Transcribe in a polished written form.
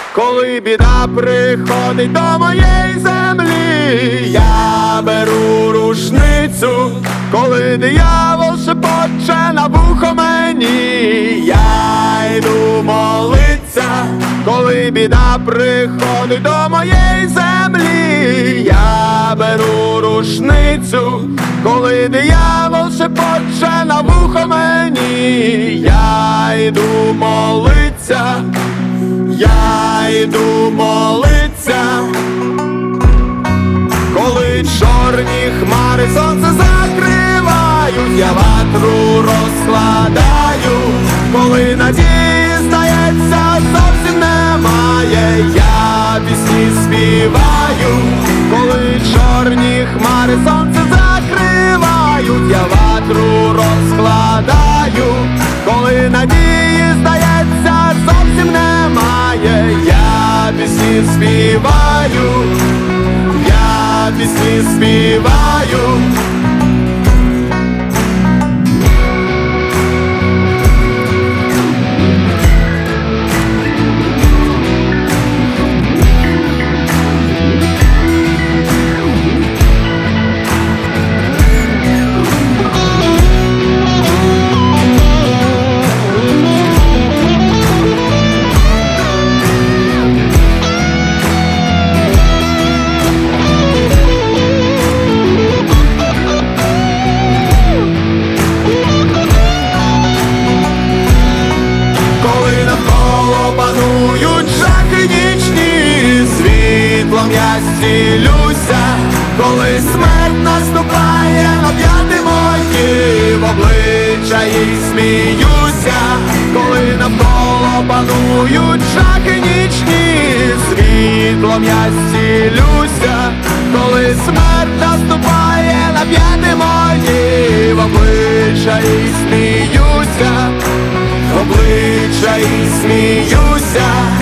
Коли біда приходить до моєї землі, я беру рушницю. Коли диявол шепоче на вухо мені, я йду молиться. Коли біда приходить до моєї землі, я беру рушницю. Коли диявол шепоче на вухо мені, я йду молиться. Я йду молиться. Коли чорні хмари сонце закривають, я ватру розкладаю. Коли надії, здається, зовсім немає, я пісні співаю. Коли чорні хмари сонце закривають, я ватру розкладаю. Коли надії, здається, зовсім немає, я пісні співаю. Я пісні співаю. Я зцілюся, коли смерть наступає на п'яти мої, в обличчя їй сміюся. Коли навколо панують жахи нічні, світлом я зцілюся. Коли смерть наступає на п'яти мої, в обличчя їй сміюся. В обличчя їй сміюся.